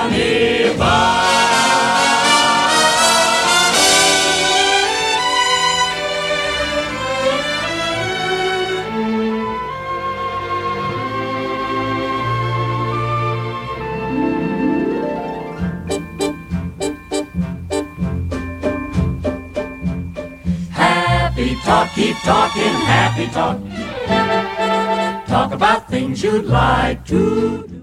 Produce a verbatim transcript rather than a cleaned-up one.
nearby. Happy talk, keep talking, happy talk. Talk about things you'd like to do.